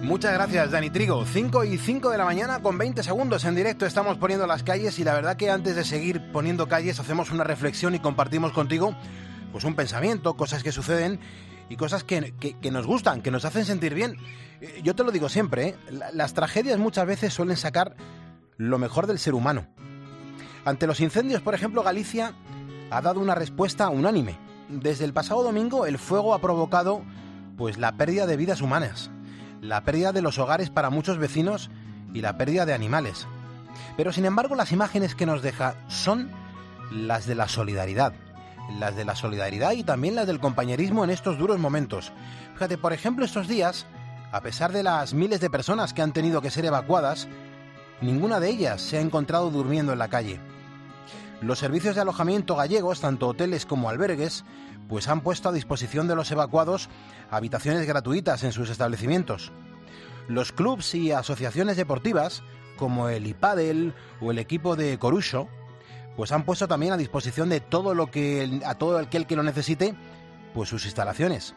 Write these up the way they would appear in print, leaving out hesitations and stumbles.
Muchas gracias, Dani Trigo. 5:05 de la mañana con 20 segundos en directo. Estamos poniendo las calles y la verdad que antes de seguir poniendo calles hacemos una reflexión y compartimos contigo pues un pensamiento, cosas que suceden y cosas que nos gustan, que nos hacen sentir bien. Yo te lo digo siempre, ¿eh? Las tragedias muchas veces suelen sacar lo mejor del ser humano. Ante los incendios, por ejemplo, Galicia ha dado una respuesta unánime. Desde el pasado domingo el fuego ha provocado pues la pérdida de vidas humanas, la pérdida de los hogares para muchos vecinos y la pérdida de animales. Pero sin embargo las imágenes que nos deja son las de la solidaridad. Las de la solidaridad y también las del compañerismo en estos duros momentos. Fíjate, por ejemplo, estos días, a pesar de las miles de personas que han tenido que ser evacuadas, ninguna de ellas se ha encontrado durmiendo en la calle. Los servicios de alojamiento gallegos, tanto hoteles como albergues, pues han puesto a disposición de los evacuados habitaciones gratuitas en sus establecimientos. Los clubs y asociaciones deportivas, como el iPadel o el equipo de Corucho, pues han puesto también a disposición de a todo aquel que lo necesite, pues sus instalaciones.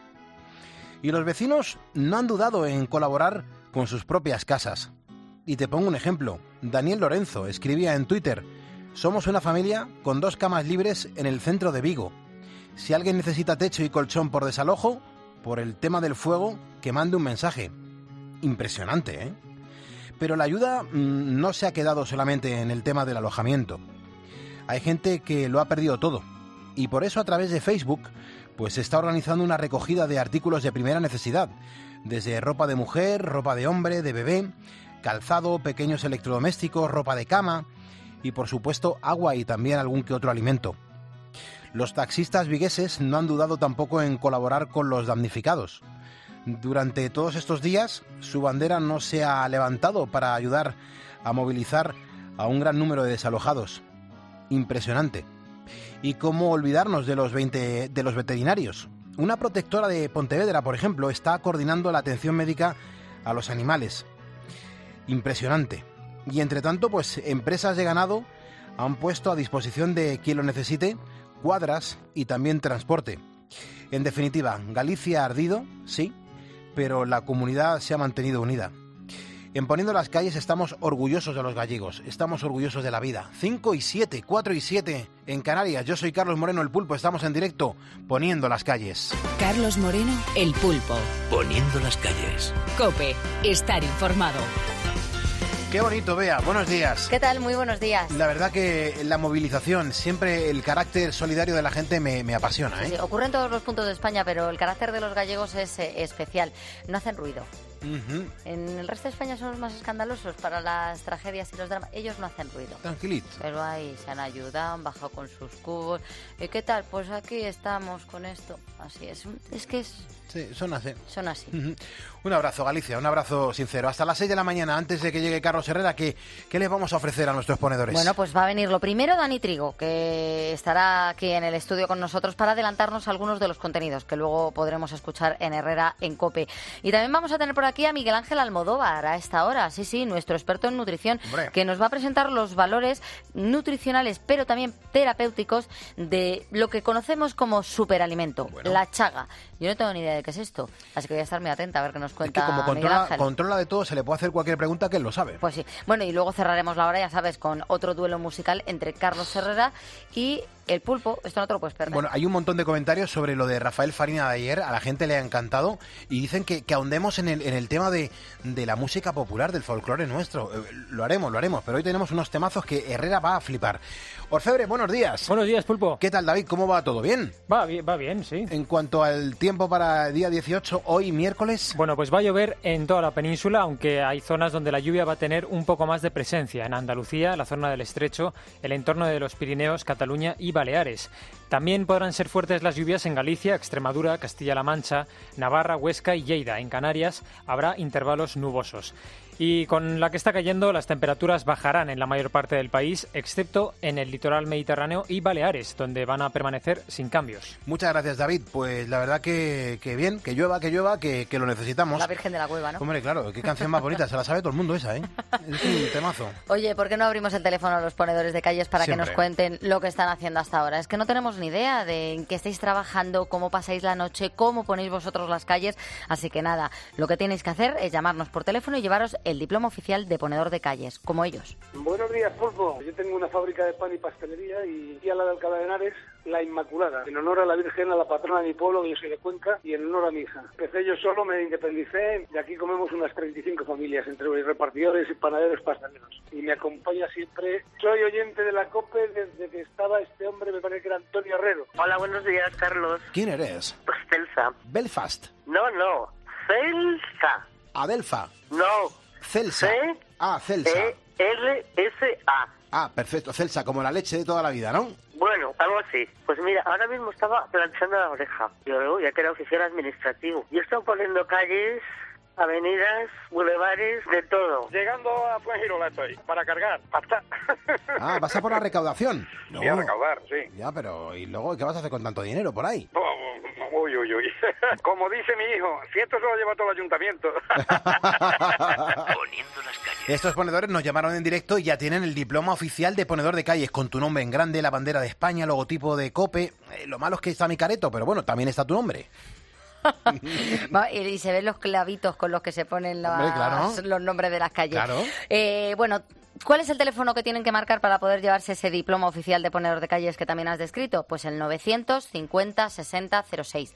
Y los vecinos no han dudado en colaborar con sus propias casas. Y te pongo un ejemplo. Daniel Lorenzo escribía en Twitter: somos una familia con 2 camas libres en el centro de Vigo. Si alguien necesita techo y colchón por desalojo, por el tema del fuego, que mande un mensaje. Impresionante, ¿eh? Pero la ayuda no se ha quedado solamente en el tema del alojamiento. Hay gente que lo ha perdido todo y por eso a través de Facebook pues se está organizando una recogida de artículos de primera necesidad, desde ropa de mujer, ropa de hombre, de bebé, calzado, pequeños electrodomésticos, ropa de cama y por supuesto agua y también algún que otro alimento. Los taxistas vigueses no han dudado tampoco en colaborar con los damnificados. Durante todos estos días su bandera no se ha levantado para ayudar a movilizar a un gran número de desalojados. Impresionante. Y cómo olvidarnos de los veterinarios. Una protectora de Pontevedra, por ejemplo, está coordinando la atención médica a los animales. Impresionante. Y entre tanto, pues empresas de ganado han puesto a disposición de quien lo necesite cuadras y también transporte. En definitiva, Galicia ha ardido, sí, pero la comunidad se ha mantenido unida. En Poniendo las Calles estamos orgullosos de los gallegos, estamos orgullosos de la vida. 5:07, 4:07 en Canarias. Yo soy Carlos Moreno, el Pulpo, estamos en directo Poniendo las Calles. Carlos Moreno, el Pulpo. Poniendo las Calles. COPE, estar informado. Qué bonito, Bea, buenos días. ¿Qué tal? Muy buenos días. La verdad que la movilización, siempre el carácter solidario de la gente me apasiona, ¿eh? Sí, ocurre en todos los puntos de España, pero el carácter de los gallegos es especial. No hacen ruido. Uh-huh. En el resto de España son los más escandalosos para las tragedias y los dramas. Ellos no hacen ruido. Tranquilito. Pero ahí se han ayudado, han bajado con sus cubos. ¿Y qué tal? Pues aquí estamos con esto. Así es. Es que es... Sí, son así. Son así. Uh-huh. Un abrazo, Galicia, un abrazo sincero. Hasta las 6 de la mañana, antes de que llegue Carlos Herrera, ¿qué les vamos a ofrecer a nuestros ponedores? Bueno, pues va a venir lo primero Dani Trigo, que estará aquí en el estudio con nosotros para adelantarnos algunos de los contenidos que luego podremos escuchar en Herrera en COPE. Y también vamos a tener por aquí a Miguel Ángel Almodóvar a esta hora, sí, nuestro experto en nutrición, ¡hombre!, que nos va a presentar los valores nutricionales, pero también terapéuticos de lo que conocemos como superalimento, bueno, la chaga. Yo no tengo ni idea de qué es esto, así que voy a estar muy atenta a ver qué nos cuenta. Es que como Miguel Ángel controla de todo, se le puede hacer cualquier pregunta que él lo sabe. Pues sí. Bueno, y luego cerraremos la hora, ya sabes, con otro duelo musical entre Carlos Herrera y el Pulpo. Esto no te lo puedes perder. Bueno, hay un montón de comentarios sobre lo de Rafael Farina de ayer. A la gente le ha encantado y dicen que ahondemos en el tema de la música popular, del folclore nuestro. Lo haremos, pero hoy tenemos unos temazos que Herrera va a flipar. Orfebre, buenos días. Buenos días, Pulpo. ¿Qué tal, David? ¿Cómo va todo? ¿Bien? Va bien, sí. En cuanto al tiempo para el día 18, hoy miércoles... Bueno, pues va a llover en toda la península, aunque hay zonas donde la lluvia va a tener un poco más de presencia. En Andalucía, la zona del Estrecho, el entorno de los Pirineos, Cataluña y Baleares. También podrán ser fuertes las lluvias en Galicia, Extremadura, Castilla-La Mancha, Navarra, Huesca y Lleida. En Canarias habrá intervalos nubosos. Y con la que está cayendo, las temperaturas bajarán en la mayor parte del país, excepto en el litoral mediterráneo y Baleares, donde van a permanecer sin cambios. Muchas gracias, David. Pues la verdad que bien, que llueva, que lo necesitamos. La Virgen de la Cueva, ¿no? Hombre, claro, qué canción más bonita, se la sabe todo el mundo esa, ¿eh? Es un temazo. Oye, ¿por qué no abrimos el teléfono a los ponedores de calles para Siempre. que nos cuenten lo que están haciendo hasta ahora? Es que no tenemos ni idea de en qué estáis trabajando, cómo pasáis la noche, cómo ponéis vosotros las calles. Así que nada, lo que tenéis que hacer es llamarnos por teléfono y llevaros el diploma oficial de ponedor de calles, como ellos. Buenos días, Pulpo. Yo tengo una fábrica de pan y pastelería y aquí a la de Alcalá de Henares, La Inmaculada, en honor a la Virgen, a la patrona de mi pueblo, que yo soy de Cuenca, y en honor a mi hija. Empecé yo solo, me independicé, y aquí comemos unas 35 familias, entre repartidores y panaderos pasteleros. Y me acompaña siempre. Soy oyente de la COPE desde que estaba este hombre, me parece que era Antonio Herrero. Hola, buenos días, Carlos. ¿Quién eres? Pues Celsa. Belfast. No, Celsa. Adelfa. No. Celsa. Celsa. C-E-L-S-A. Perfecto, Celsa, como la leche de toda la vida, ¿no? Bueno, algo así. Pues mira, ahora mismo estaba planchando la oreja. Yo ya que era oficial administrativo. Yo estaba poniendo calles, avenidas, bulevares, de todo. Llegando a Fuengirola estoy, para cargar, pasta. ¿Vas a por la recaudación? No. Voy a recaudar, sí. Ya, pero ¿y luego qué vas a hacer con tanto dinero por ahí? Uy. Como dice mi hijo, si esto se lo lleva todo el ayuntamiento. Poniendo las calles. Estos ponedores nos llamaron en directo y ya tienen el diploma oficial de ponedor de calles, con tu nombre en grande, la bandera de España, logotipo de COPE. Lo malo es que está mi careto, pero bueno, también está tu nombre. Y se ven los clavitos con los que se ponen claro. los nombres de las calles. Claro. Bueno, ¿cuál es el teléfono que tienen que marcar para poder llevarse ese diploma oficial de ponedor de calles que también has descrito? Pues el 950 60 06.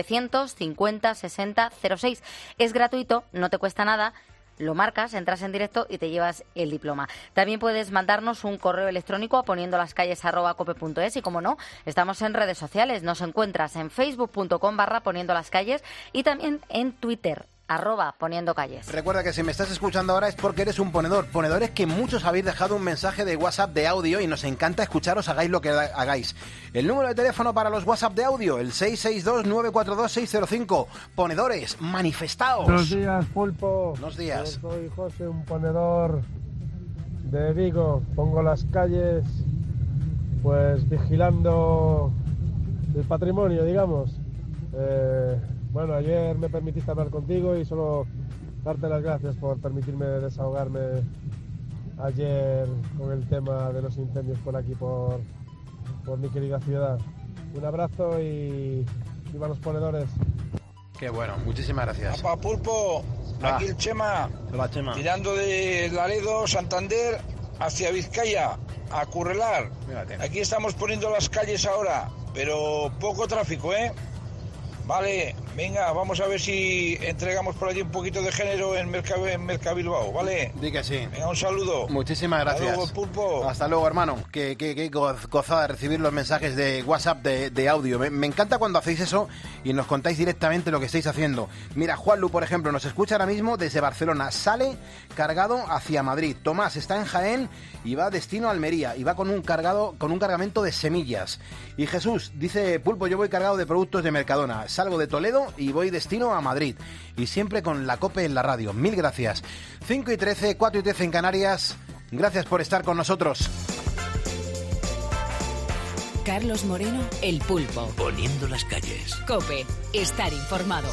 950 60 06. Es gratuito, no te cuesta nada. Lo marcas, entras en directo y te llevas el diploma. También puedes mandarnos un correo electrónico a poniendolascalles@cope.es y, como no, estamos en redes sociales. Nos encuentras en facebook.com/poniendolascalles y también en Twitter, @poniendocalles. Recuerda que si me estás escuchando ahora es porque eres un ponedor. Ponedores que muchos habéis dejado un mensaje de WhatsApp de audio y nos encanta escucharos, hagáis lo que hagáis. El número de teléfono para los WhatsApp de audio, el 662-942-605. Ponedores, manifestaos. Buenos días, Pulpo. Buenos días. Yo soy José, un ponedor de Vigo. Pongo las calles, pues vigilando el patrimonio, digamos. Bueno, ayer me permitiste hablar contigo y solo darte las gracias por permitirme desahogarme ayer con el tema de los incendios por aquí, por mi querida ciudad. Un abrazo y viva los ponedores. Qué bueno, muchísimas gracias. Papá Pulpo, aquí el Chema. Hola, Chema. Tirando de Laredo, Santander, hacia Vizcaya, a Currelar. Mírate. Aquí estamos poniendo las calles ahora, pero poco tráfico, ¿eh? Vale, venga, vamos a ver si entregamos por allí un poquito de género en Mercabilbao, ¿vale? Di que sí. Venga, un saludo. Muchísimas gracias. Hasta luego, Pulpo. Hasta luego, hermano. Qué gozada recibir los mensajes de WhatsApp de audio. Me encanta cuando hacéis eso y nos contáis directamente lo que estáis haciendo. Mira, Juanlu, por ejemplo, nos escucha ahora mismo desde Barcelona. Sale cargado hacia Madrid. Tomás está en Jaén y va destino a Almería. Y va con un cargamento de semillas. Y Jesús dice: Pulpo, yo voy cargado de productos de Mercadona. Salgo de Toledo y voy destino a Madrid. Y siempre con la COPE en la radio. Mil gracias. 5:13, 4:13 en Canarias. Gracias por estar con nosotros. Carlos Moreno, El Pulpo. Poniendo las calles. COPE, estar informado.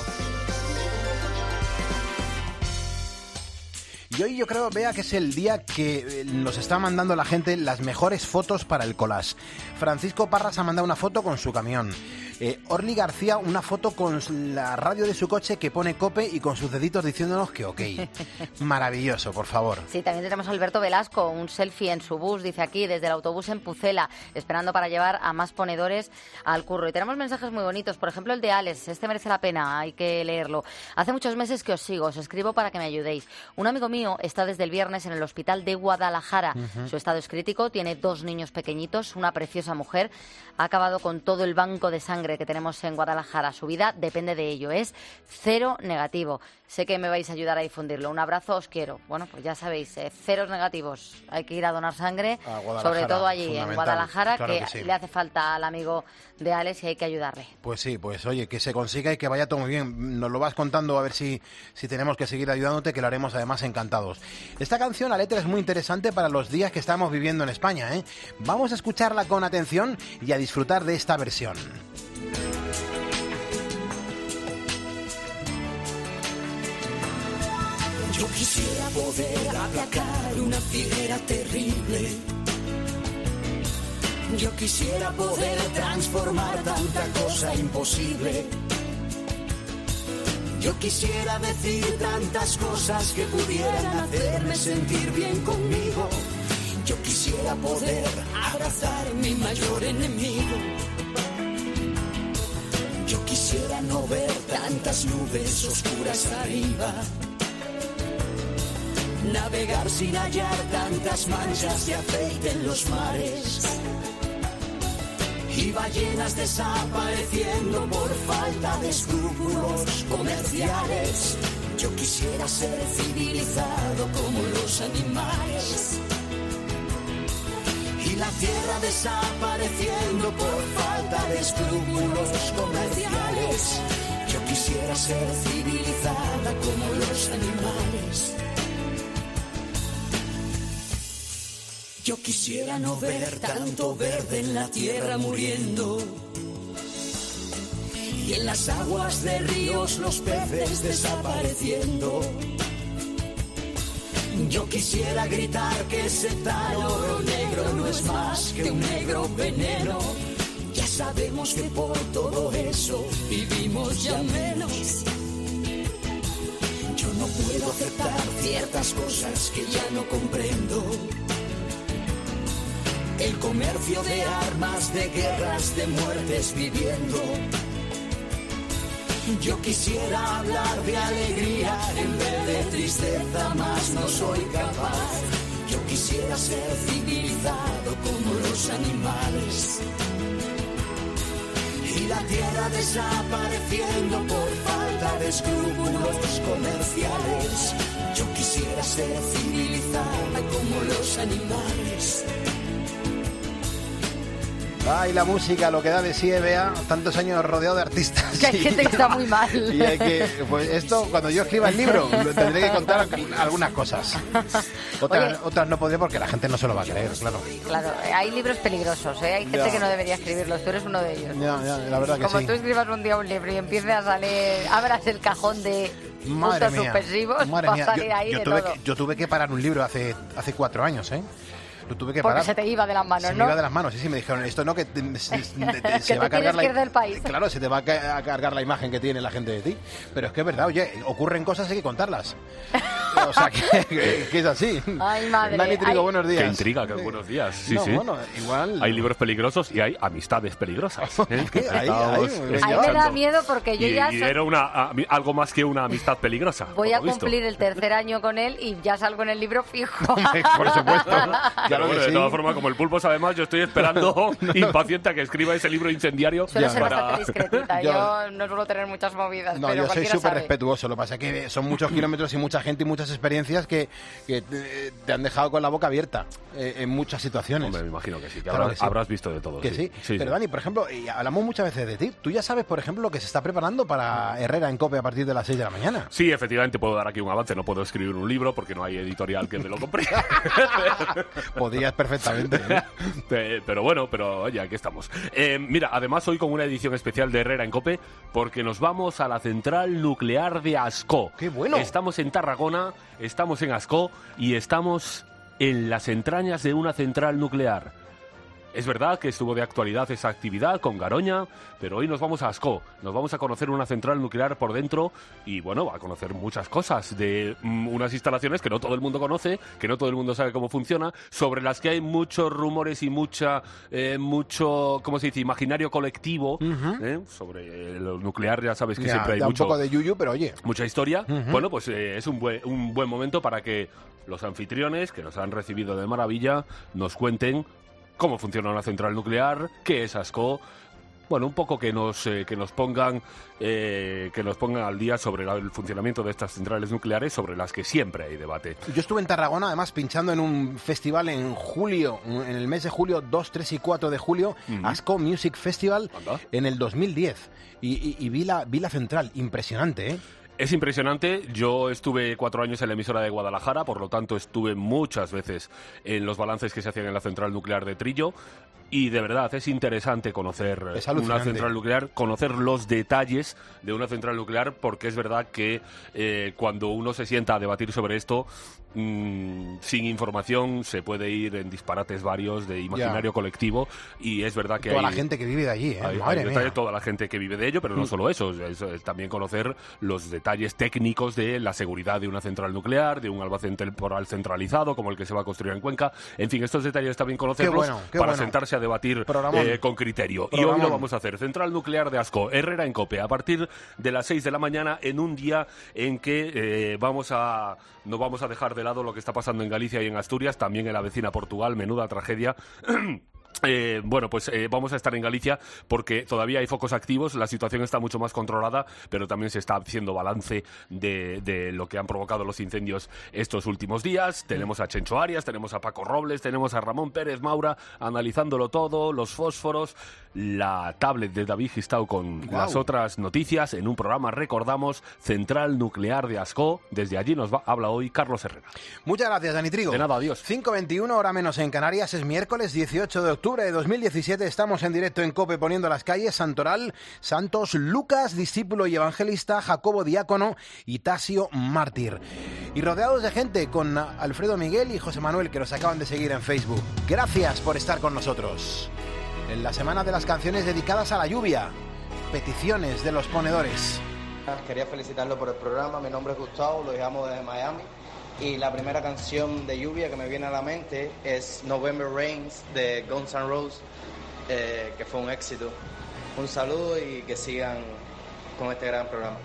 Y hoy yo creo, Bea, que es el día que nos está mandando la gente las mejores fotos para el collage. Francisco Parras ha mandado una foto con su camión. Orly García, una foto con la radio de su coche que pone COPE y con sus deditos diciéndonos que ok. Maravilloso, por favor. Sí, también tenemos a Alberto Velasco, un selfie en su bus, dice aquí, desde el autobús en Pucela, esperando para llevar a más ponedores al curro. Y tenemos mensajes muy bonitos, por ejemplo el de Alex, este merece la pena, hay que leerlo. Hace muchos meses que os sigo, os escribo para que me ayudéis. Un amigo mío está desde el viernes en el hospital de Guadalajara. Su estado es crítico, tiene 2 niños pequeñitos, una preciosa mujer. Ha acabado con todo el banco de sangre que tenemos en Guadalajara. Su vida depende de ello, es 0 negativo. Sé que me vais a ayudar a difundirlo. Un abrazo, os quiero. Bueno, pues ya sabéis, 0 negativos. Hay que ir a donar sangre, sobre todo allí en Guadalajara, claro que sí. Le hace falta al amigo de Alex y hay que ayudarle. Pues sí, pues oye, que se consiga y que vaya todo muy bien. Nos lo vas contando a ver si tenemos que seguir ayudándote, que lo haremos además encantados. Esta canción, la letra es muy interesante para los días que estamos viviendo en España, ¿eh? Vamos a escucharla con atención y a disfrutar de esta versión. Yo quisiera poder aplacar una fieras terrible, Yo quisiera poder transformar tanta cosa imposible. Yo quisiera decir tantas cosas que pudieran hacerme sentir bien conmigo. Yo quisiera poder abrazar mi mayor enemigo. Yo quisiera no ver tantas nubes oscuras arriba. Navegar sin hallar tantas manchas de aceite en los mares. Y ballenas desapareciendo por falta de escrúpulos comerciales. Yo quisiera ser civilizado como los animales. Y la tierra desapareciendo por falta de escrúpulos comerciales. Yo quisiera ser civilizada como los animales. Yo quisiera no ver tanto verde en la tierra muriendo. Y en las aguas de ríos los peces desapareciendo. Yo quisiera gritar que ese tal oro negro no es más que un negro veneno. Ya sabemos que por todo eso vivimos ya menos. Yo no puedo aceptar ciertas cosas que ya no comprendo. El comercio de armas, de guerras, de muertes viviendo. Yo quisiera hablar de alegría en vez de tristeza, mas no soy capaz. Yo quisiera ser civilizado como los animales. Y la tierra desapareciendo por falta de escrúpulos comerciales. Yo quisiera ser civilizada como los animales. Ay, la música, lo que da de sí, Bea, tantos años rodeado de artistas. Que hay gente que está muy mal. Y hay que, pues esto, cuando yo escriba el libro, tendré que contar algunas cosas. Otras no podré porque la gente no se lo va a creer, claro. Claro, hay libros peligrosos, ¿eh? Hay gente que no debería escribirlos, tú eres uno de ellos. Ya, la verdad que Como sí. tú escribas un día un libro y empieces a salir, abras el cajón de Madre puntos mía, suspensivos, madre va a mía. salir ahí de todo. Yo tuve que parar un libro hace 4 años, ¿eh? Lo tuve que Porque parar. se te iba de las manos, Se ¿no? me iba de las manos, sí, me dijeron, esto no, que se va a cargar que ir del país. Claro, se te va a cargar la imagen que tiene la gente de ti. Pero es que es verdad, oye, ocurren cosas, hay que contarlas. O sea, que es así. Ay, madre. Dani Trigo, buenos días. Qué intriga, qué buenos días. Sí, no, sí. Bueno, igual... Hay libros peligrosos y hay amistades peligrosas. Ahí me da miedo porque yo ya... Y era algo más que una amistad peligrosa. Voy a cumplir el 3er año con él y ya salgo en el libro fijo. Por supuesto. Pero bueno, de todas formas, como el Pulpo sabe más, yo estoy esperando impaciente a que escriba ese libro incendiario. Suelo ser bastante discretita, yo no suelo tener muchas movidas, no, pero yo soy súper sabe. respetuoso. Lo que pasa es que son muchos kilómetros y mucha gente y muchas experiencias que te han dejado con la boca abierta en muchas situaciones. Hombre, me imagino que sí, que Claro habrás visto de todo. Que sí. Pero Dani, por ejemplo, y hablamos muchas veces de ti. Tú ya sabes, por ejemplo, lo que se está preparando para Herrera en COPE a partir de las 6 de la mañana. Sí, efectivamente puedo dar aquí un avance. No puedo escribir un libro porque no hay editorial que me lo compre. Podrías perfectamente, ¿no? Pero bueno, oye, aquí estamos. Mira, además hoy con una edición especial de Herrera en COPE porque nos vamos a la central nuclear de Ascó. ¡Qué bueno! Estamos en Tarragona, estamos en Ascó y estamos en las entrañas de una central nuclear. Es verdad que estuvo de actualidad esa actividad con Garoña, pero hoy nos vamos a Ascó, nos vamos a conocer una central nuclear por dentro y, bueno, a conocer muchas cosas de unas instalaciones que no todo el mundo conoce, que no todo el mundo sabe cómo funciona, sobre las que hay muchos rumores y mucho, ¿cómo se dice?, imaginario colectivo. Sobre lo nuclear ya sabes que siempre hay da mucho... un poco de yuyu, pero oye... Mucha historia. Bueno, pues es un buen momento para que los anfitriones, que nos han recibido de maravilla, nos cuenten cómo funciona una central nuclear, qué es Ascó. Bueno, un poco que nos pongan al día sobre el funcionamiento de estas centrales nucleares, sobre las que siempre hay debate. Yo estuve en Tarragona, además, pinchando en un festival en julio, en el mes de julio, 2, 3 y 4 de julio, Ascó Music Festival, en el 2010. Y vi la central, impresionante, ¿eh? Es impresionante. Yo estuve 4 años en la emisora de Guadalajara, por lo tanto estuve muchas veces en los balances que se hacían en la central nuclear de Trillo. Y de verdad es interesante conocer Es una alucinante. central nuclear, conocer los detalles de una central nuclear, porque es verdad que cuando uno se sienta a debatir sobre esto, sin información se puede ir en disparates varios de imaginario colectivo, y es verdad que Toda hay, la gente que vive de allí, hay madre detalle, mía. toda la gente que vive de ello, pero no solo eso, es también conocer los detalles técnicos de la seguridad de una central nuclear, de un almacén temporal centralizado como el que se va a construir en Cuenca. En fin, estos detalles también conocerlos qué para bueno. sentarse a debatir con criterio. Y Programón. hoy lo vamos a hacer. Central Nuclear de Ascó, Herrera en Cope, a partir de las 6 de la mañana, en un día en que no vamos a dejar de lado lo que está pasando en Galicia y en Asturias, también en la vecina Portugal, menuda tragedia. Vamos a estar en Galicia porque todavía hay focos activos, la situación está mucho más controlada, pero también se está haciendo balance de lo que han provocado los incendios estos últimos días. Tenemos a Chencho Arias, tenemos a Paco Robles, tenemos a Ramón Pérez Maura analizándolo todo, los fósforos, la tablet de David Gistau con las otras noticias en un programa, recordamos, Central Nuclear de Ascó. Desde allí habla hoy Carlos Herrera. Muchas gracias, Dani Trigo. De nada, adiós. 5:21, hora menos en Canarias, es miércoles 18 de octubre de 2017, estamos en directo en COPE poniendo las calles. Santoral, Santos, Lucas, discípulo y evangelista, Jacobo, diácono y Tasio, mártir. Y rodeados de gente con Alfredo Miguel y José Manuel, que nos acaban de seguir en Facebook. Gracias por estar con nosotros. En la semana de las canciones dedicadas a la lluvia, peticiones de los ponedores. Quería felicitarlo por el programa, mi nombre es Gustavo, lo llamo desde Miami. Y la primera canción de lluvia que me viene a la mente es November Rains de Guns N' Roses, que fue un éxito. Un saludo y que sigan con este gran programa.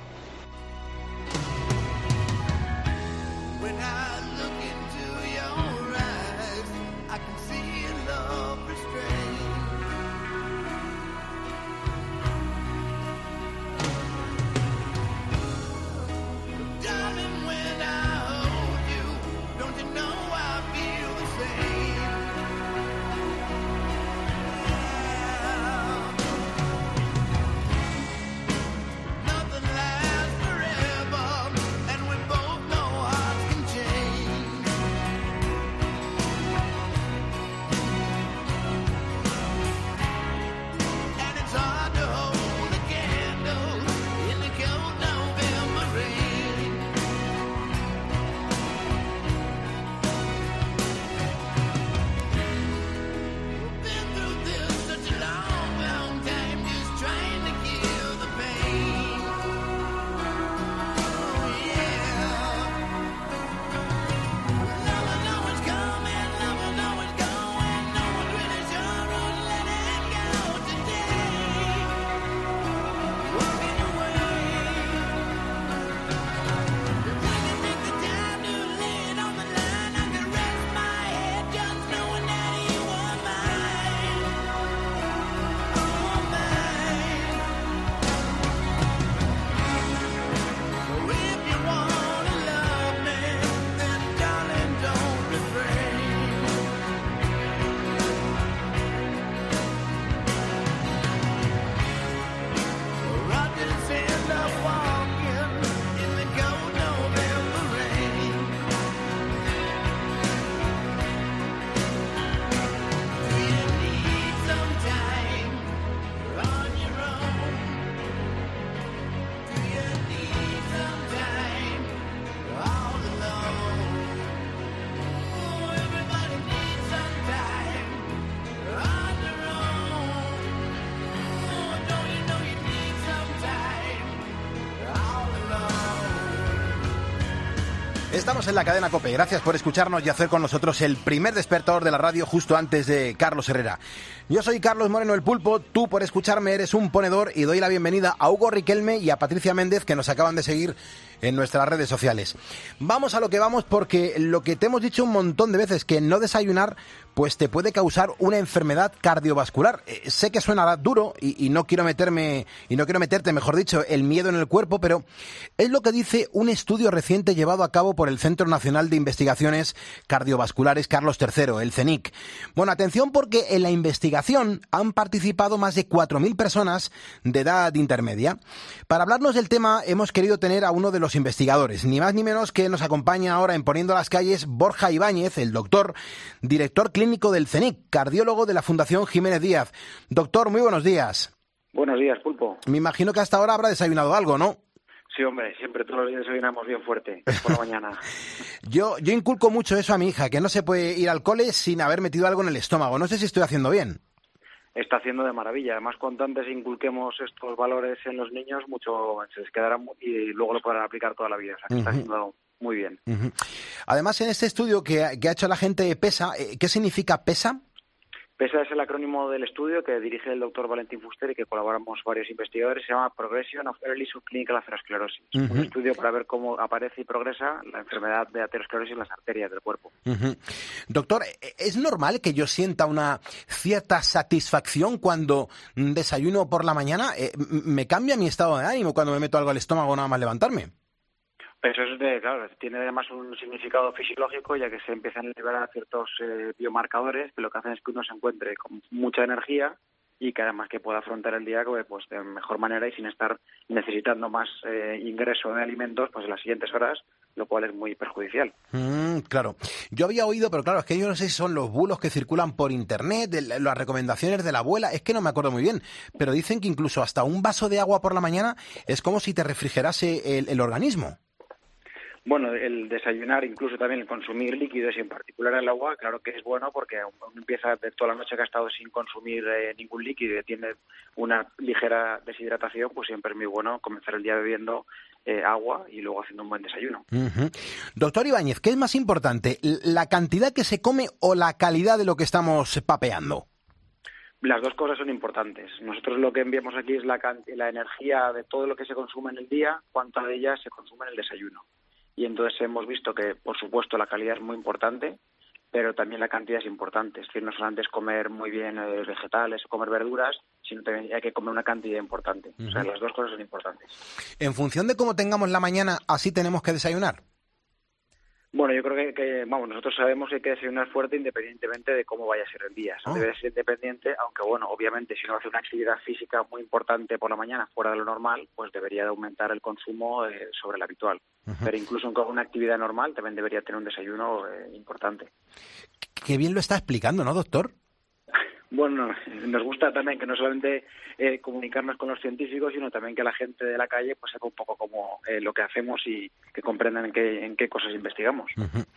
Estamos en la cadena COPE. Gracias por escucharnos y hacer con nosotros el primer despertador de la radio justo antes de Carlos Herrera. Yo soy Carlos Moreno el Pulpo, tú por escucharme eres un ponedor y doy la bienvenida a Hugo Riquelme y a Patricia Méndez, que nos acaban de seguir en nuestras redes sociales. Vamos a lo que vamos, porque lo que te hemos dicho un montón de veces, que no desayunar pues te puede causar una enfermedad cardiovascular. Sé que suena duro y no quiero meterte, mejor dicho, el miedo en el cuerpo, pero es lo que dice un estudio reciente llevado a cabo por el Centro Nacional de Investigaciones Cardiovasculares Carlos III, el CENIC. Bueno, atención, porque en la investigación han participado más de 4.000 personas de edad intermedia. Para hablarnos del tema hemos querido tener a uno de los los investigadores. Ni más ni menos que nos acompaña ahora en Poniendo las Calles Borja Ibáñez, el doctor, director clínico del CENIC, cardiólogo de la Fundación Jiménez Díaz. Doctor, muy buenos días. Buenos días, Pulpo. Me imagino que hasta ahora habrá desayunado algo, ¿no? Sí, hombre, siempre todos los días desayunamos bien fuerte, por la mañana. Yo inculco mucho eso a mi hija, que no se puede ir al cole sin haber metido algo en el estómago. No sé si estoy haciendo bien. Está haciendo de maravilla. Además, cuanto antes inculquemos estos valores en los niños, mucho se les quedará y luego lo podrán aplicar toda la vida. O sea, que está haciendo muy bien. Además, en este estudio que ha hecho la gente PESA, ¿qué significa PESA? PESA es el acrónimo del estudio que dirige el doctor Valentín Fuster y que colaboramos varios investigadores. Se llama Progression of Early Subclinical Atherosclerosis. Un estudio para ver cómo aparece y progresa la enfermedad de aterosclerosis en las arterias del cuerpo. Doctor, ¿es normal que yo sienta una cierta satisfacción cuando desayuno por la mañana? ¿Me cambia mi estado de ánimo cuando me meto algo al estómago nada más levantarme? Eso es claro, tiene además un significado fisiológico, ya que se empiezan a liberar ciertos biomarcadores que lo que hacen es que uno se encuentre con mucha energía y que además que pueda afrontar el día pues de mejor manera y sin estar necesitando más ingreso de alimentos pues en las siguientes horas, lo cual es muy perjudicial. Claro. Yo había oído, pero claro, es que yo no sé si son los bulos que circulan por internet, las recomendaciones de la abuela, es que no me acuerdo muy bien, pero dicen que incluso hasta un vaso de agua por la mañana es como si te refrigerase el organismo. Bueno, el desayunar, incluso también el consumir líquidos y en particular el agua, claro que es bueno porque uno empieza de toda la noche que ha estado sin consumir ningún líquido y tiene una ligera deshidratación, pues siempre es muy bueno comenzar el día bebiendo agua y luego haciendo un buen desayuno. Doctor Ibáñez, ¿qué es más importante, la cantidad que se come o la calidad de lo que estamos papeando? Las dos cosas son importantes. Nosotros lo que enviamos aquí es la energía de todo lo que se consume en el día, cuánta de ella se consume en el desayuno. Y entonces hemos visto que, por supuesto, la calidad es muy importante, pero también la cantidad es importante. Es decir, no solamente es comer muy bien vegetales o comer verduras, sino también hay que comer una cantidad importante. O sea, las dos cosas son importantes. En función de cómo tengamos la mañana, ¿así tenemos que desayunar? Bueno, yo creo que nosotros sabemos que hay que desayunar fuerte independientemente de cómo vaya a ser el día. Eso debe ser independiente, aunque bueno, obviamente si uno hace una actividad física muy importante por la mañana fuera de lo normal, pues debería de aumentar el consumo sobre el habitual. Pero incluso con una actividad normal también debería tener un desayuno importante. Qué bien lo está explicando, ¿no, doctor? Bueno, nos gusta también que no solamente comunicarnos con los científicos, sino también que la gente de la calle pues sepa un poco cómo lo que hacemos y que comprendan en qué cosas investigamos.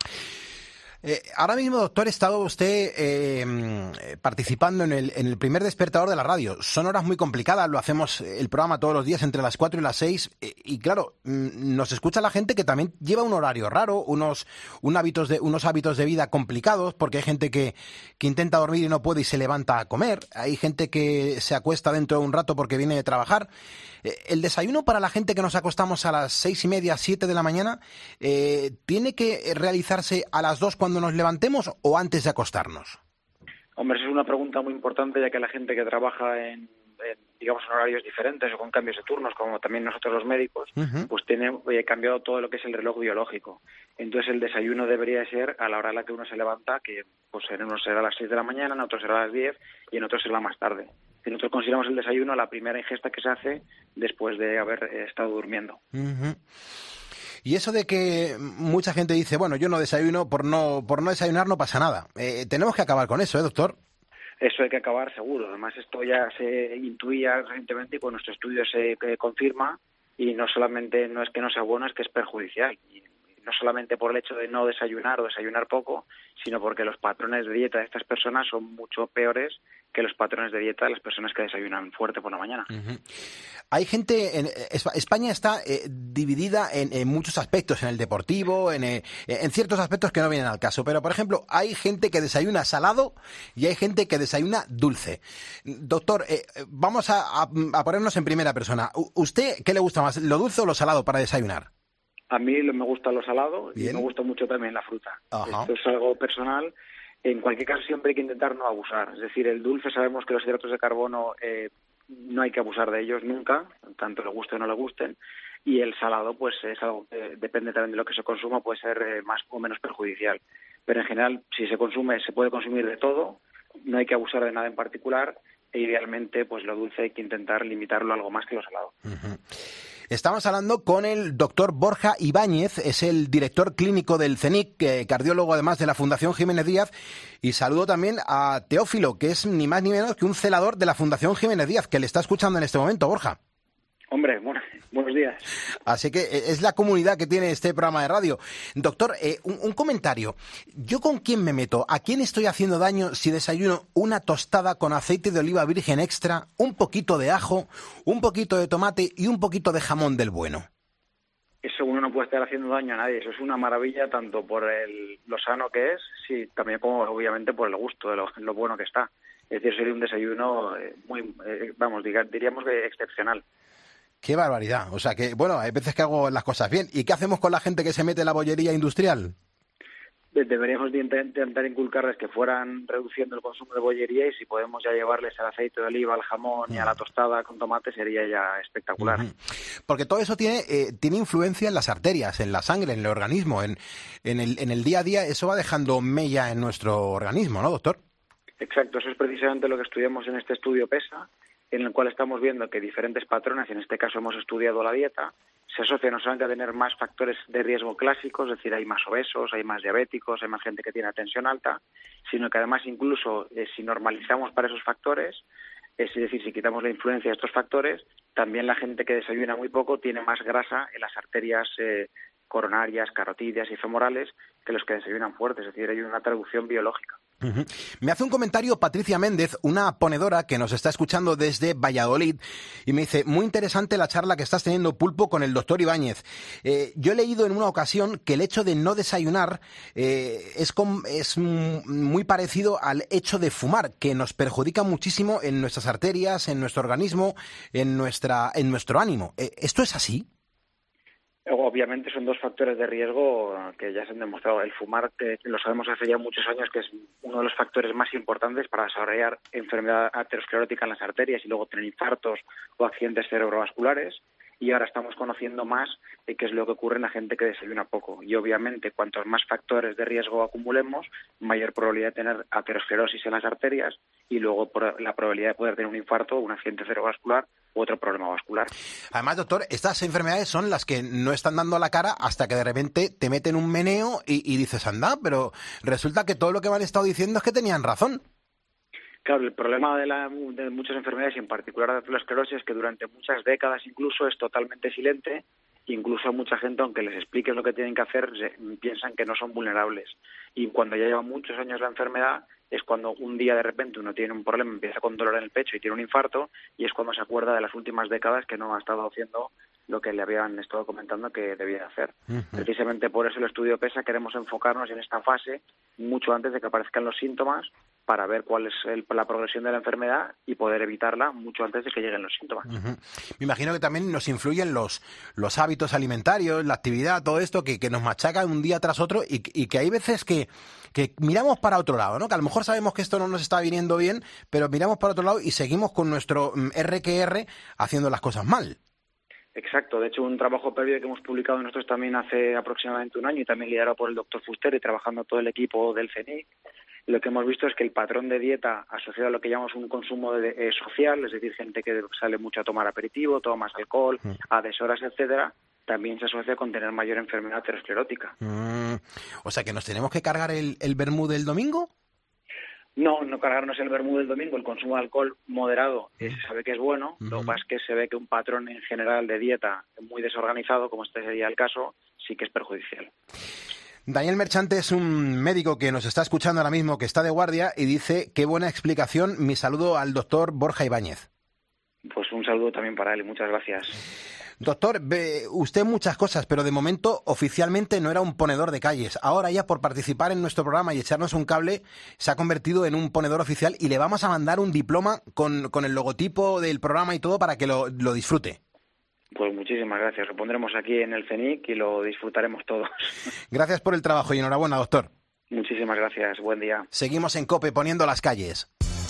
Ahora mismo, doctor, estaba usted participando en el primer despertador de la radio. Son horas muy complicadas, lo hacemos el programa todos los días entre las 4 y las 6. Y claro, nos escucha la gente que también lleva un horario raro, unos hábitos de vida complicados, porque hay gente que intenta dormir y no puede y se levanta a comer. Hay gente que se acuesta dentro de un rato porque viene de trabajar. El desayuno para la gente que nos acostamos a las 6:30, 7 de la mañana, ¿tiene que realizarse a las 2 cuando nos levantemos o antes de acostarnos? Hombre, esa es una pregunta muy importante, ya que la gente que trabaja en horarios diferentes o con cambios de turnos, como también nosotros los médicos, pues tiene cambiado todo lo que es el reloj biológico. Entonces el desayuno debería ser a la hora en la que uno se levanta, que pues en unos será a las 6 de la mañana, en otros será a las 10 y en otros será más tarde. Y nosotros consideramos el desayuno la primera ingesta que se hace después de haber estado durmiendo. Y eso de que mucha gente dice, bueno, yo no desayuno, por no desayunar no pasa nada. Tenemos que acabar con eso, doctor? Eso hay que acabar seguro. Además, esto ya se intuía recientemente y con nuestro estudio se confirma, y no solamente no es que no sea bueno, es que es perjudicial. Y no solamente por el hecho de no desayunar o desayunar poco, sino porque los patrones de dieta de estas personas son mucho peores que los patrones de dieta de las personas que desayunan fuerte por la mañana. Hay gente, España está dividida en muchos aspectos, en el deportivo, en ciertos aspectos que no vienen al caso, pero por ejemplo, hay gente que desayuna salado y hay gente que desayuna dulce. Doctor, vamos a ponernos en primera persona. ¿Usted qué le gusta más, lo dulce o lo salado para desayunar? A mí me gusta lo salado. Bien. Y me gusta mucho también la fruta. Esto es algo personal. En cualquier caso, siempre hay que intentar no abusar. Es decir, el dulce, sabemos que los hidratos de carbono no hay que abusar de ellos nunca, tanto le guste o no le gusten. Y el salado, pues es algo que depende también de lo que se consuma, puede ser más o menos perjudicial. Pero en general, si se consume, se puede consumir de todo, no hay que abusar de nada en particular, e idealmente, pues lo dulce hay que intentar limitarlo algo más que lo salado. Estamos hablando con el doctor Borja Ibáñez, es el director clínico del CENIC, cardiólogo además de la Fundación Jiménez Díaz, y saludo también a Teófilo, que es ni más ni menos que un celador de la Fundación Jiménez Díaz, que le está escuchando en este momento, Borja. Hombre, buenos días. Así que es la comunidad que tiene este programa de radio. Doctor, un comentario. ¿Yo con quién me meto? ¿A quién estoy haciendo daño si desayuno una tostada con aceite de oliva virgen extra, un poquito de ajo, un poquito de tomate y un poquito de jamón del bueno? Eso uno no puede estar haciendo daño a nadie. Eso es una maravilla tanto por lo sano que es, sí, también como obviamente por el gusto de lo bueno que está. Es decir, sería un desayuno diríamos que excepcional. ¡Qué barbaridad! O sea que, bueno, hay veces que hago las cosas bien. ¿Y qué hacemos con la gente que se mete en la bollería industrial? Deberíamos de intentar inculcarles que fueran reduciendo el consumo de bollería, y si podemos ya llevarles el aceite de oliva, al jamón y a la tostada con tomate sería ya espectacular. Porque todo eso tiene influencia en las arterias, en la sangre, en el organismo, en el día a día. Eso va dejando mella en nuestro organismo, ¿no, doctor? Exacto, eso es precisamente lo que estudiamos en este estudio PESA, en el cual estamos viendo que diferentes patrones, en este caso hemos estudiado la dieta, se asocian no solamente a tener más factores de riesgo clásicos, es decir, hay más obesos, hay más diabéticos, hay más gente que tiene tensión alta, sino que además incluso si normalizamos para esos factores, es decir, si quitamos la influencia de estos factores, también la gente que desayuna muy poco tiene más grasa en las arterias coronarias, carotídeas y femorales que los que desayunan fuertes, es decir, hay una traducción biológica. Me hace un comentario Patricia Méndez, una ponedora que nos está escuchando desde Valladolid, y me dice, muy interesante la charla que estás teniendo, Pulpo, con el doctor Ibáñez. Yo he leído en una ocasión que el hecho de no desayunar es muy parecido al hecho de fumar, que nos perjudica muchísimo en nuestras arterias, en nuestro organismo, en nuestro ánimo. ¿Esto es así? Obviamente son dos factores de riesgo que ya se han demostrado. El fumar, que lo sabemos hace ya muchos años, que es uno de los factores más importantes para desarrollar enfermedad aterosclerótica en las arterias y luego tener infartos o accidentes cerebrovasculares. Y ahora estamos conociendo más de qué es lo que ocurre en la gente que desayuna poco. Y obviamente, cuantos más factores de riesgo acumulemos, mayor probabilidad de tener aterosclerosis en las arterias y luego la probabilidad de poder tener un infarto, un accidente cerebrovascular u otro problema vascular. Además, doctor, estas enfermedades son las que no están dando la cara hasta que de repente te meten un meneo y dices, anda, pero resulta que todo lo que me han estado diciendo es que tenían razón. Claro, el problema de muchas enfermedades, y en particular de la aterosclerosis, es que durante muchas décadas incluso es totalmente silente. Incluso a mucha gente, aunque les expliques lo que tienen que hacer, piensan que no son vulnerables. Y cuando ya lleva muchos años la enfermedad, es cuando un día de repente uno tiene un problema, empieza con dolor en el pecho y tiene un infarto, y es cuando se acuerda de las últimas décadas que no ha estado haciendo lo que le habían estado comentando que debía hacer. Precisamente por eso el estudio PESA queremos enfocarnos en esta fase mucho antes de que aparezcan los síntomas, para ver cuál es la progresión de la enfermedad y poder evitarla mucho antes de que lleguen los síntomas. Me imagino que también nos influyen los hábitos alimentarios, la actividad, todo esto que nos machaca un día tras otro y que hay veces que miramos para otro lado, ¿no? Que a lo mejor sabemos que esto no nos está viniendo bien, pero miramos para otro lado y seguimos con nuestro RQR haciendo las cosas mal. Exacto. De hecho, un trabajo previo que hemos publicado nosotros también hace aproximadamente un año y también liderado por el doctor Fuster y trabajando todo el equipo del CENIC, lo que hemos visto es que el patrón de dieta asociado a lo que llamamos un consumo social, es decir, gente que sale mucho a tomar aperitivo, toma más alcohol, a deshoras, etcétera, también se asocia con tener mayor enfermedad aterosclerótica. O sea, ¿que nos tenemos que cargar el vermú del domingo? No cargarnos el vermú del domingo. El consumo de alcohol moderado se sabe que es bueno, lo que pasa es que se ve que un patrón en general de dieta muy desorganizado, como este sería el caso, sí que es perjudicial. Daniel Merchante es un médico que nos está escuchando ahora mismo, que está de guardia, y dice, qué buena explicación, mi saludo al doctor Borja Ibáñez. Pues un saludo también para él y muchas gracias. Doctor, ve usted muchas cosas, pero de momento oficialmente no era un ponedor de calles. Ahora ya por participar en nuestro programa y echarnos un cable se ha convertido en un ponedor oficial y le vamos a mandar un diploma con el logotipo del programa y todo para que lo disfrute. Pues muchísimas gracias. Lo pondremos aquí en el CENIC y lo disfrutaremos todos. Gracias por el trabajo y enhorabuena, doctor. Muchísimas gracias. Buen día. Seguimos en COPE poniendo las calles.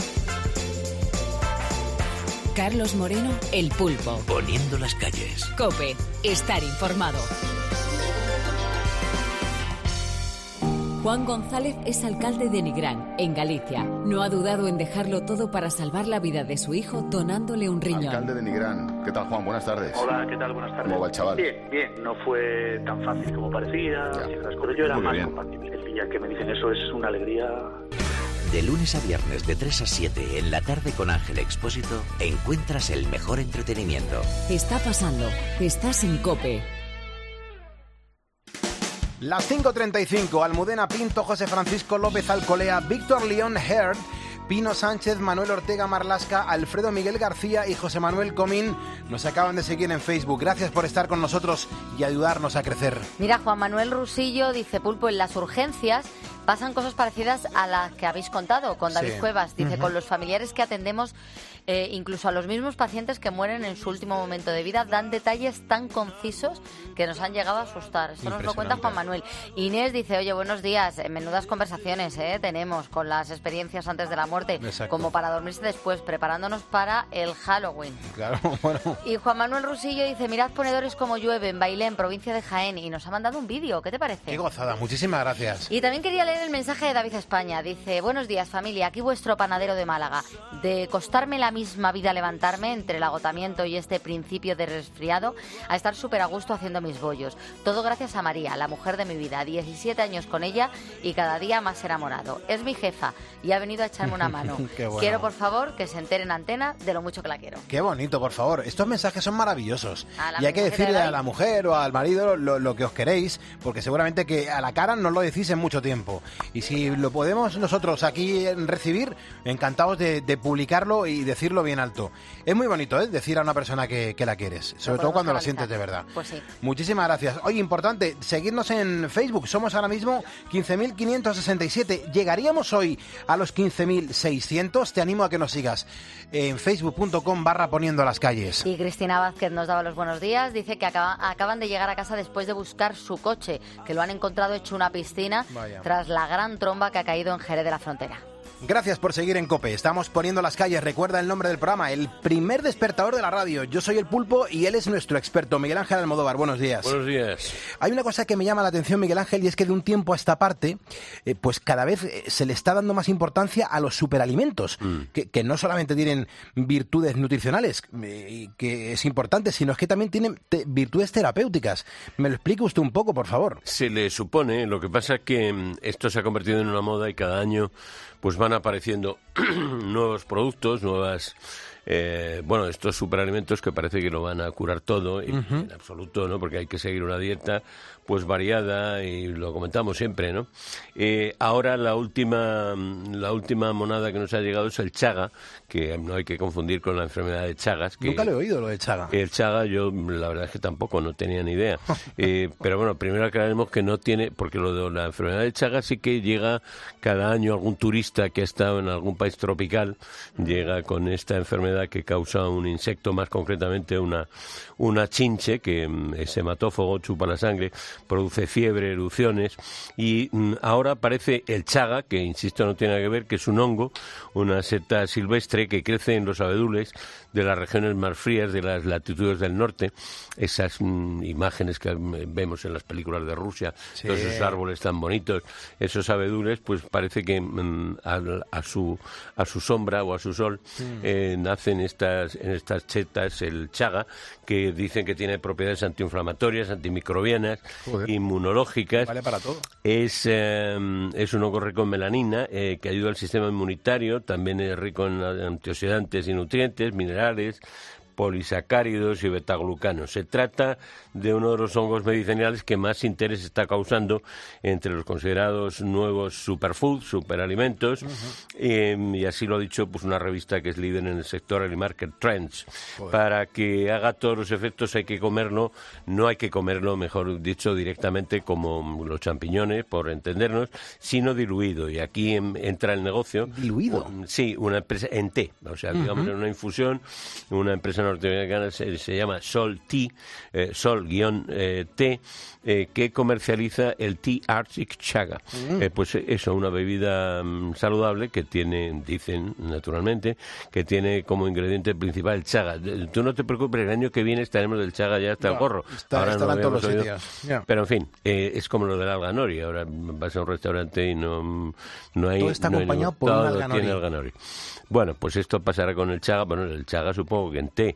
Carlos Moreno, El Pulpo. Poniendo las calles. COPE. Estar informado. Juan González es alcalde de Nigrán, en Galicia. No ha dudado en dejarlo todo para salvar la vida de su hijo donándole un riñón. Alcalde de Nigrán. ¿Qué tal, Juan? Buenas tardes. Hola, ¿qué tal? Buenas tardes. ¿Cómo va el chaval? Bien. No fue tan fácil como parecía. Yo era más compatible. Y ya que me dicen eso es una alegría. De lunes a viernes de 3 a 7 en la tarde con Ángel Expósito encuentras el mejor entretenimiento. Está pasando. Estás en COPE. Las 5:35, Almudena Pinto, José Francisco López Alcolea, Víctor León Heard, Pino Sánchez, Manuel Ortega Marlasca, Alfredo Miguel García y José Manuel Comín nos acaban de seguir en Facebook. Gracias por estar con nosotros y ayudarnos a crecer. Mira, Juan Manuel Rusillo dice, Pulpo, en las urgencias pasan cosas parecidas a las que habéis contado con David Cuevas. Dice, con los familiares que atendemos, incluso a los mismos pacientes que mueren en su último momento de vida, dan detalles tan concisos que nos han llegado a asustar. Esto nos lo cuenta Juan Manuel. Inés dice, oye, buenos días, menudas conversaciones tenemos con las experiencias antes de la muerte, como para dormirse después, preparándonos para el Halloween. Claro, bueno. Y Juan Manuel Rusillo dice, mirad ponedores como llueve en Bailén, provincia de Jaén, y nos ha mandado un vídeo. ¿Qué te parece? Qué gozada, muchísimas gracias. Y también quería leer el mensaje de David España. Dice, buenos días familia, aquí vuestro panadero de Málaga. De costarme la misma vida levantarme entre el agotamiento y este principio de resfriado a estar súper a gusto haciendo mis bollos. Todo gracias a María, la mujer de mi vida. 17 años con ella y cada día más enamorado. Es mi jefa y ha venido a echarme una mano. Bueno. Quiero, por favor, que se entere en antena de lo mucho que la quiero. Qué bonito, por favor. Estos mensajes son maravillosos. Y hay que decirle a la mujer o al marido lo que os queréis, porque seguramente que a la cara no lo decís en mucho tiempo. Y si lo podemos nosotros aquí recibir, encantados de publicarlo y decirlo bien alto. Es muy bonito, decir a una persona que la quieres, sobre todo cuando lo sientes de verdad. Pues sí. Muchísimas gracias. Oye, importante, seguirnos en Facebook. Somos ahora mismo 15.567. Llegaríamos hoy a los 15.600. Te animo a que nos sigas en facebook.com/poniendo las calles. Y Cristina Vázquez nos daba los buenos días. Dice que acaban de llegar a casa después de buscar su coche, que lo han encontrado hecho una piscina. Vaya. Tras la gran tromba que ha caído en Jerez de la Frontera. Gracias por seguir en COPE. Estamos poniendo las calles. Recuerda el nombre del programa, el primer despertador de la radio. Yo soy el Pulpo y él es nuestro experto, Miguel Ángel Almodóvar. Buenos días. Buenos días. Hay una cosa que me llama la atención, Miguel Ángel, y es que de un tiempo a esta parte, pues cada vez se le está dando más importancia a los superalimentos, que no solamente tienen virtudes nutricionales, que es importante, sino es que también tienen virtudes terapéuticas. ¿Me lo explica usted un poco, por favor? Se le supone, lo que pasa es que esto se ha convertido en una moda y cada año pues van apareciendo nuevos productos, nuevas... estos superalimentos que parece que lo van a curar todo, y en absoluto, ¿no? Porque hay que seguir una dieta pues variada y lo comentamos siempre, ¿no? Ahora la última monada que nos ha llegado es el Chaga, que no hay que confundir con la enfermedad de Chagas. Que nunca lo he oído, lo de Chaga. El Chaga yo la verdad es que tampoco, no tenía ni idea. Pero bueno, primero aclaremos que no tiene, porque lo de la enfermedad de Chagas sí que llega cada año algún turista que ha estado en algún país tropical, llega con esta enfermedad que causa un insecto, más concretamente una chinche, que es hematófago, chupa la sangre, produce fiebre, erupciones, y ahora aparece el Chaga, que insisto no tiene nada que ver, que es un hongo, una seta silvestre que crece en los abedules de las regiones más frías de las latitudes del norte. Esas imágenes que vemos en las películas de Rusia, sí, todos esos árboles tan bonitos, esos abedules, pues parece que a su sombra o a su sol nacen en estas chetas el Chaga, que dicen que tiene propiedades antiinflamatorias, antimicrobianas, inmunológicas. Vale para todo. Es un hongo rico en melanina, que ayuda al sistema inmunitario, también es rico en antioxidantes y nutrientes, minerales, polisacáridos y betaglucanos. Se trata de uno de los hongos medicinales que más interés está causando entre los considerados nuevos superfoods, superalimentos, y así lo ha dicho pues una revista que es líder en el sector, el Market Trends. Para que haga todos los efectos hay que comerlo, no hay que comerlo, mejor dicho, directamente como los champiñones, por entendernos, sino diluido. Y aquí entra el negocio. ¿Diluido? Sí, una empresa en té, o sea, digamos en una infusión, una empresa norteamericana se llama Sol-T, Sol-T, que comercializa el Tea Arctic Chaga. Pues eso, una bebida saludable que tiene, dicen naturalmente, que tiene como ingrediente principal el chaga. Tú no te preocupes, el año que viene estaremos del chaga ya hasta el gorro. Ahora no todos los sitios. Yeah. Pero en fin, es como lo del alga nori. Ahora vas a un restaurante y no hay... Todo está acompañado por un alga nori. Tiene alga nori. Bueno, pues esto pasará con el chaga. Bueno, el chaga supongo que en té.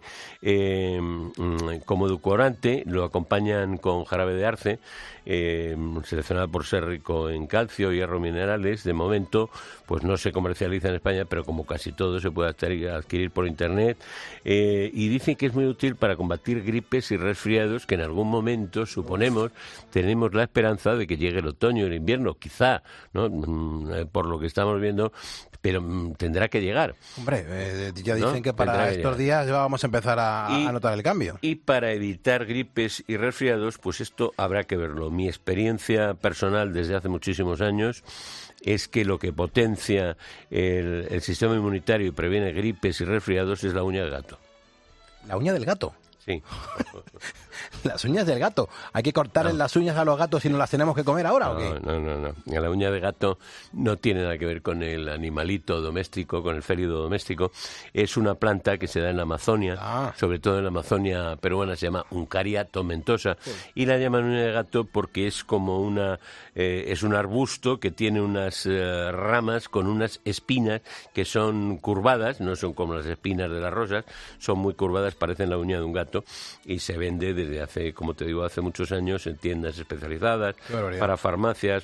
Como edulcorante lo acompañan con jarabe de arce, seleccionado por ser rico en calcio y hierro minerales. De momento, pues no se comercializa en España, pero como casi todo se puede adquirir por internet. Y dicen que es muy útil para combatir gripes y resfriados, que en algún momento, suponemos, tenemos la esperanza de que llegue el otoño y el invierno, quizá, ¿no? Por lo que estamos viendo, pero tendrá que llegar. Hombre, ya dicen, ¿no?, que para estos días ya vamos a empezar a notar el cambio. Y para evitar gripes y resfriados, pues esto habrá que verlo. Mi experiencia personal desde hace muchísimos años es que lo que potencia el sistema inmunitario y previene gripes y resfriados es la uña del gato. ¿La uña del gato? Sí. Las uñas del gato. ¿Hay que cortarle las uñas a los gatos y no las tenemos que comer ahora o qué? No. La uña de gato no tiene nada que ver con el animalito doméstico, con el félido doméstico. Es una planta que se da en la Amazonia, sobre todo en la Amazonia peruana, se llama Uncaria tomentosa. Sí. Y la llaman uña de gato porque es como es un arbusto que tiene unas ramas con unas espinas que son curvadas, no son como las espinas de las rosas, son muy curvadas, parecen la uña de un gato, y se vende desde hace, como te digo, hace muchos años en tiendas especializadas, para farmacias.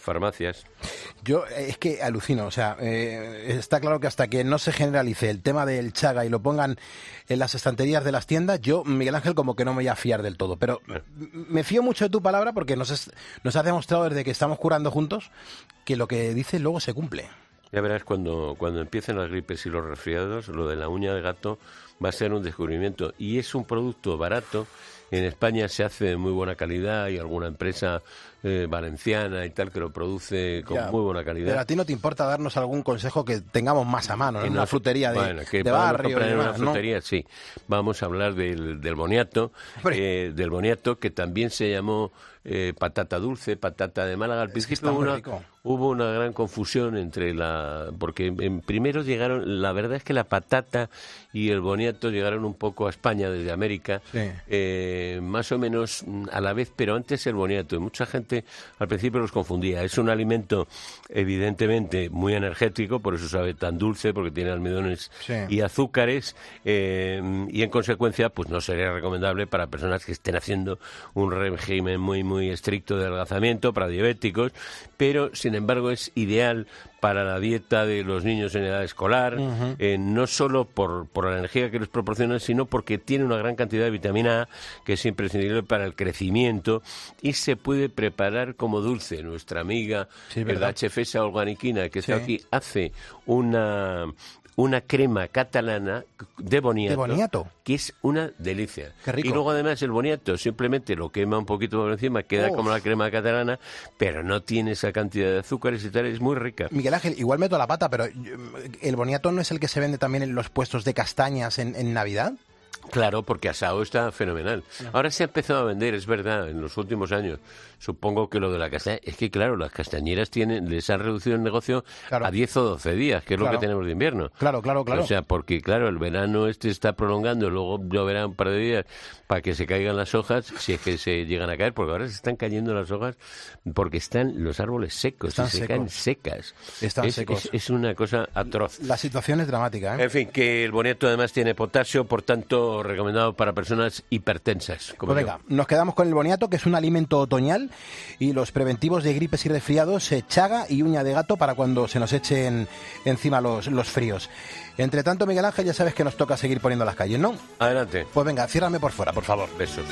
Yo es que alucino, o sea, está claro que hasta que no se generalice el tema del chaga y lo pongan en las estanterías de las tiendas, yo, Miguel Ángel, como que no me voy a fiar del todo, pero me fío mucho de tu palabra porque nos has demostrado desde que estamos curando juntos que lo que dices luego se cumple. Ya verás, cuando empiecen las gripes y los resfriados, lo de la uña de gato va a ser un descubrimiento. Y es un producto barato. En España se hace de muy buena calidad, y alguna empresa valenciana y tal que lo produce con muy buena calidad. Pero a ti no te importa darnos algún consejo que tengamos más a mano, en una frutería de barrio. En una frutería, sí. Vamos a hablar del boniato, del boniato, que también se llamó patata dulce, patata de Málaga. Al principio hubo una gran confusión porque primero llegaron, la verdad es que la patata y el boniato llegaron un poco a España desde América, más o menos a la vez, pero antes el boniato, y mucha gente al principio los confundía. Es un alimento evidentemente muy energético, por eso sabe tan dulce, porque tiene almidones y azúcares, y en consecuencia pues no sería recomendable para personas que estén haciendo un régimen muy estricto de adelgazamiento, para diabéticos, pero sin embargo es ideal para la dieta de los niños en edad escolar, no solo por la energía que les proporciona, sino porque tiene una gran cantidad de vitamina A, que es imprescindible para el crecimiento, y se puede preparar como dulce. Nuestra amiga, la chefesa Olganiquina, que está aquí, hace una crema catalana de boniato, que es una delicia. Qué rico. Y luego además el boniato simplemente lo quema un poquito por encima, queda como la crema catalana, pero no tiene esa cantidad de azúcares y tal, es muy rica. Miguel Ángel, igual meto la pata, pero ¿el boniato no es el que se vende también en los puestos de castañas en Navidad? Claro, porque asado está fenomenal. Ahora se ha empezado a vender, es verdad, en los últimos años. Supongo que lo de la castaña... Es que, claro, las castañeras les han reducido el negocio a 10 o 12 días, que es lo que tenemos de invierno. Claro. O sea, porque, claro, el verano está prolongando, luego lloverá un par de días para que se caigan las hojas, si es que se llegan a caer, porque ahora se están cayendo las hojas porque están los árboles secos, se caen secas. Están secos. Es una cosa atroz. La situación es dramática, ¿eh? En fin, que el boniato además tiene potasio, por tanto, recomendado para personas hipertensas. Pues venga, nos quedamos con el boniato, que es un alimento otoñal, y los preventivos de gripes y resfriados, chaga y uña de gato para cuando se nos echen encima los fríos. Entre tanto, Miguel Ángel, ya sabes que nos toca seguir poniendo las calles, ¿no? Adelante. Pues venga, ciérrame por fuera, por favor. Besos.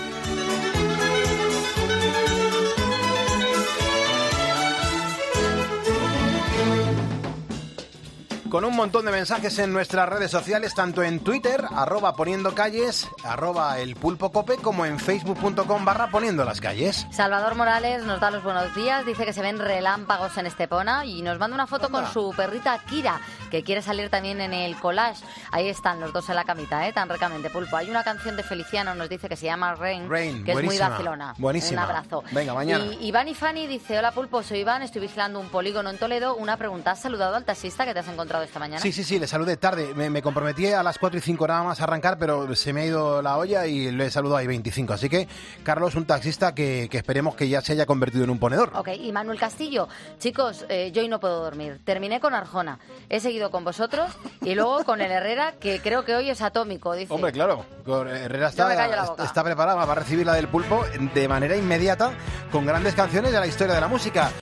con un montón de mensajes en nuestras redes sociales, tanto en Twitter, @poniendocalles, @elpulpocope, como en facebook.com/poniendolascalles. Salvador Morales nos da los buenos días, dice que se ven relámpagos en Estepona y nos manda una foto con su perrita Kira, que quiere salir también en el collage. Ahí están los dos en la camita, tan recamente, Pulpo. Hay una canción de Feliciano, nos dice, que se llama Rain, que es muy Barcelona. Buenísima. Un abrazo. Venga, mañana. Y Iván y Fanny dice, hola Pulpo, soy Iván, estoy vigilando un polígono en Toledo. Una pregunta, ¿has saludado al taxista que te has encontrado esta mañana? Sí, le saludé tarde. Me comprometí a las 4:05 nada más a arrancar, pero se me ha ido la olla y le he saludado ahí 25. Así que, Carlos, un taxista que esperemos que ya se haya convertido en un ponedor. Ok, y Manuel Castillo, chicos, yo hoy no puedo dormir. Terminé con Arjona, he seguido con vosotros y luego con el Herrera, que creo que hoy es atómico, dice. Hombre, claro, Herrera está preparada para recibir la del Pulpo de manera inmediata, con grandes canciones de la historia de la música.